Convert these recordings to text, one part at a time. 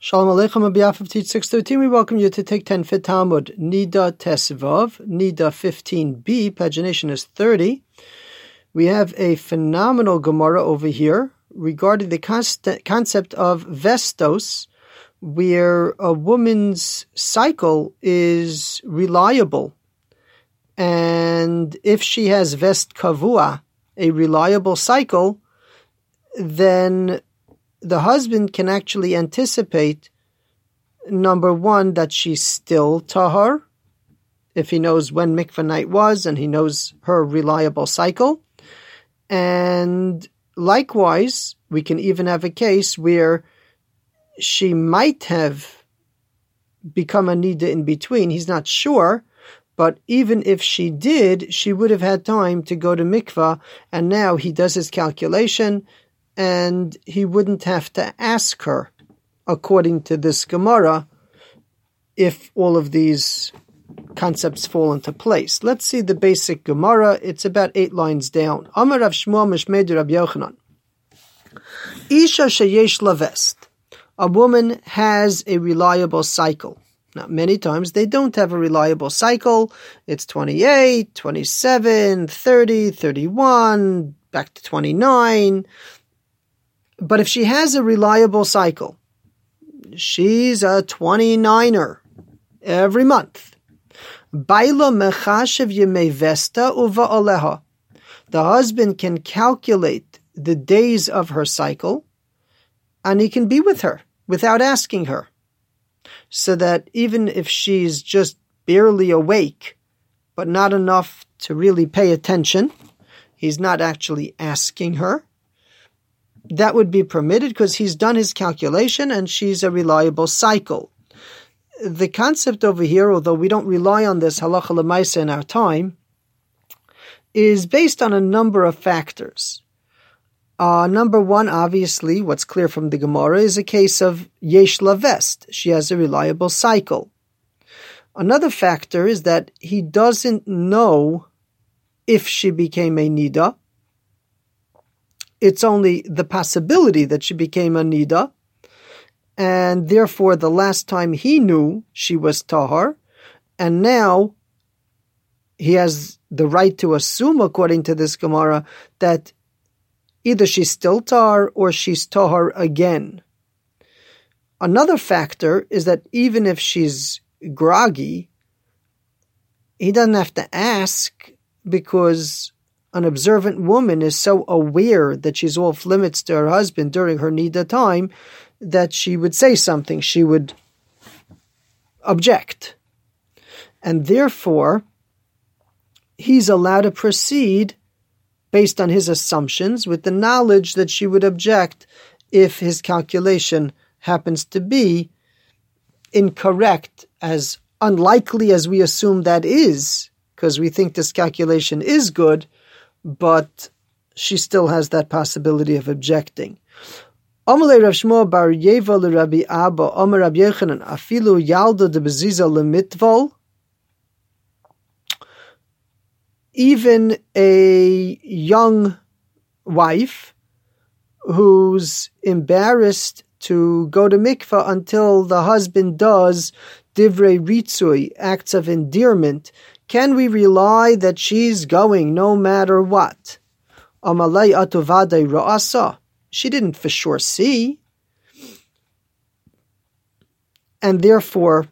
Shalom Aleichem. On behalf of Teach 613, we welcome you to take 10 Fit Talmud, Nida Tesvav, Nida 15b, pagination is 30. We have a phenomenal Gemara over here regarding the concept of Vestos, where a woman's cycle is reliable. And if she has Vest Kavua, a reliable cycle, then the husband can actually anticipate, number one, that she's still tahar, if he knows when mikvah night was and he knows her reliable cycle. And likewise, we can even have a case where she might have become a nida in between. He's not sure, but even if she did, she would have had time to go to mikvah, and now he does his calculation, and he wouldn't have to ask her, according to this Gemara, if all of these concepts fall into place. Let's see the basic Gemara. It's about 8 lines down. Amar Rav Shmuel Mishmei Rabbi Yochanan. Isha sheyesh lavest. A woman has a reliable cycle. Now, many times they don't have a reliable cycle. It's 28, 27, 30, 31, back to 29. But if she has a reliable cycle, she's a 29er every month. Baila mechashev yemei vesta uva aleha. The husband can calculate the days of her cycle, and he can be with her without asking her. So that even if she's just barely awake, but not enough to really pay attention, he's not actually asking her, that would be permitted because he's done his calculation and she's a reliable cycle. The concept over here, although we don't rely on this halacha l'maisa in our time, is based on a number of factors. Number one, obviously, what's clear from the Gemara is a case of yesh lavest. She has a reliable cycle. Another factor is that he doesn't know if she became a nida. It's only the possibility that she became a nida, and therefore the last time he knew she was tahar, and now he has the right to assume, according to this Gemara, that either she's still tahar or she's tahar again. Another factor is that even if she's groggy, he doesn't have to ask, because an observant woman is so aware that she's off limits to her husband during her nida time that she would say something, she would object. And therefore, he's allowed to proceed based on his assumptions with the knowledge that she would object if his calculation happens to be incorrect, as unlikely as we assume that is, because we think this calculation is good, but she still has that possibility of objecting. Amalei Rav Shmuel bar Yeva l'Rabbi Abba, Amar Rabbi Yochanan, afilu yalda de beziza l'mitvol. Even a young wife who's embarrassed to go to mikvah until the husband does divrei ritzui, acts of endearment, can we rely that she's going no matter what? Amalei atuvadei ra'asa. She didn't for sure see. And therefore,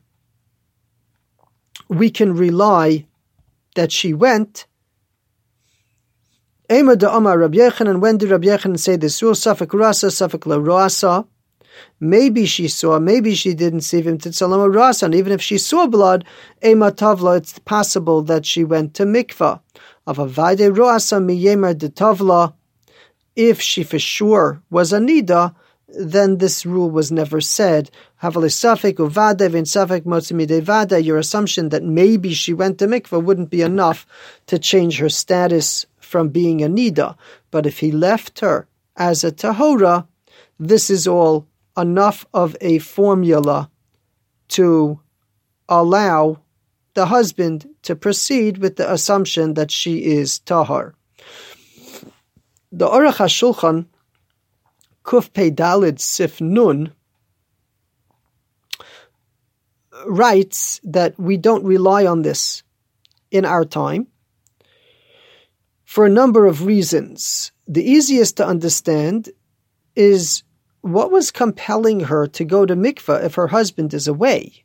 we can rely that she went. Ema de Amar Rabbi Yochanan, when did Rabbi Yochanan say this? Safek rasa, safek la rasa. Maybe she saw, maybe she didn't see him to Tzalama Rasa, and even if she saw blood, Ema Tavla, it's possible that she went to mikvah. Of Avayde Rasa Miyemer de Tavla, if she for sure was a nida, then this rule was never said. Havali Safek Uvade Vin Safek Motzimide Vada, your assumption that maybe she went to mikvah wouldn't be enough to change her status from being a nida. But if he left her as a tahora, this is all enough of a formula to allow the husband to proceed with the assumption that she is tahar. The Aruch HaShulchan, Kuf Pei Dalid Sif Nun, writes that we don't rely on this in our time for a number of reasons. The easiest to understand is what was compelling her to go to mikveh if her husband is away.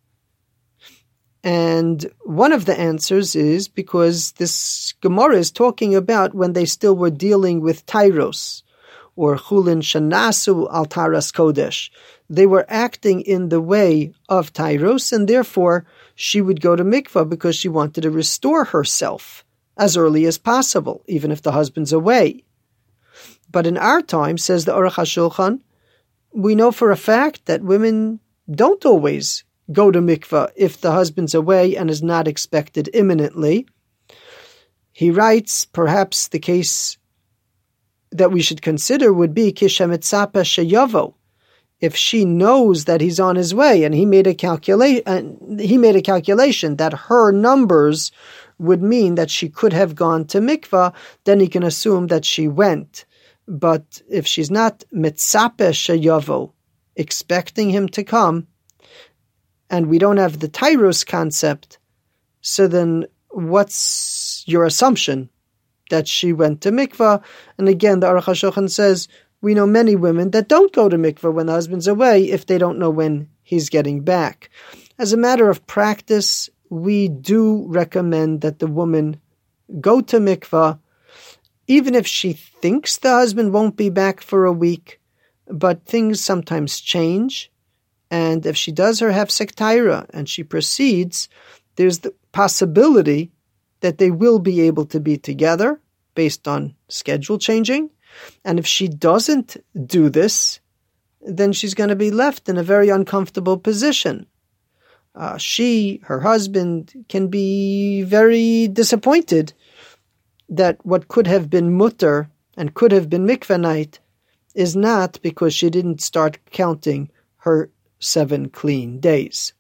And one of the answers is because this Gemara is talking about when they still were dealing with Tyros, or Chulin Shanasu al Taras Kodesh. They were acting in the way of Tyros, and therefore she would go to mikveh because she wanted to restore herself as early as possible, even if the husband's away. But in our time, says the Aruch HaShulchan, we know for a fact that women don't always go to mikveh if the husband's away and is not expected imminently. He writes, perhaps the case that we should consider would be kishemitzape sheyavo, if she knows that he's on his way and he made a calculation that her numbers would mean that she could have gone to mikveh, then he can assume that she went. But if she's not mitzape sheyavo, expecting him to come, and we don't have the Tyros concept, so then what's your assumption? That she went to mikveh? And again, the Aruch HaShulchan says, we know many women that don't go to mikveh when the husband's away if they don't know when he's getting back. As a matter of practice, we do recommend that the woman go to mikveh, even if she thinks the husband won't be back for a week, but things sometimes change. And if she does her hefsek Taira and she proceeds, there's the possibility that they will be able to be together based on schedule changing. And if she doesn't do this, then she's going to be left in a very uncomfortable position. Her husband, can be very disappointed that what could have been mutter and could have been mikveh night is not, because she didn't start counting her 7 clean days.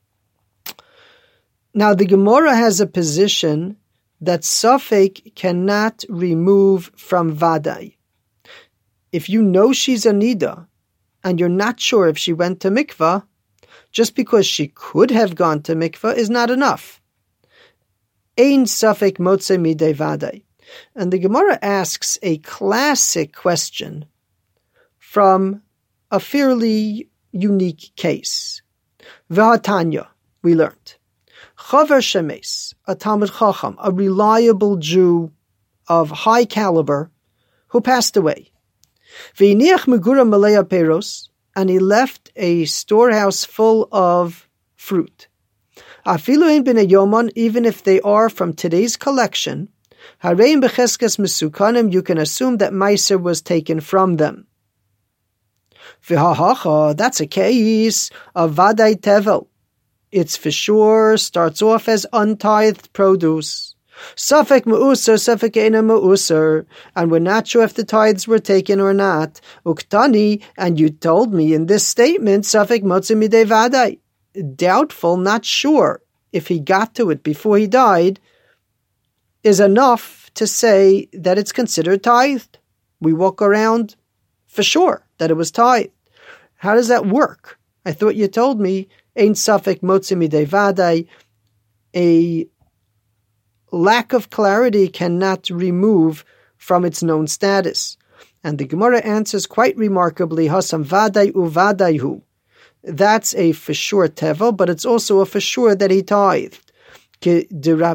Now, the Gemara has a position that Safek cannot remove from Vadai. If you know she's a Nida, and you're not sure if she went to mikveh, just because she could have gone to mikveh is not enough. Ein Safek motze midei Vadai. And the Gemara asks a classic question from a fairly unique case. V'hatanya, we learned. Chaver Shemes, a Talmid Chacham, a reliable Jew of high caliber, who passed away. V'iniach megura malei peros, and he left a storehouse full of fruit. Afilu ein b'nei yomon, even if they are from today's collection, hareim b'cheskes mesukanim, you can assume that Meiser was taken from them. V'hahacha, that's a case of vadai tevel. It's for sure starts off as untithed produce. Safek me'user, safek eina me'user, and we're not sure if the tithes were taken or not. Uktani, and you told me in this statement, safek motze midei vadai. Doubtful, not sure if he got to it before he died, is enough to say that it's considered tithed. We walk around for sure that it was tithed. How does that work? I thought you told me, ein safek motze midei vadai, a lack of clarity cannot remove from its known status. And the Gemara answers quite remarkably, Hasam vadai uvadaihu. That's a for sure tevel, but it's also a for sure that he tithed. The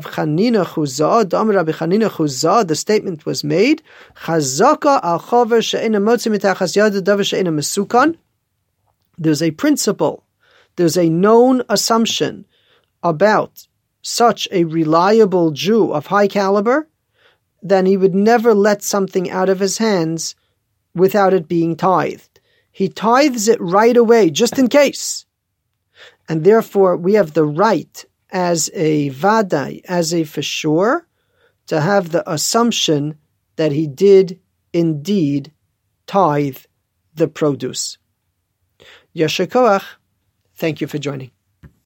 statement was made, Chazaka al chaver she'ena motze mitachas yad davar she'ena mesukan. There's a principle, there's a known assumption about such a reliable Jew of high caliber, then he would never let something out of his hands without it being tithed. He tithes it right away, just in case. And therefore, we have the right as a vadai, as a for sure, to have the assumption that he did indeed tithe the produce. Yasher koach. Thank you for joining.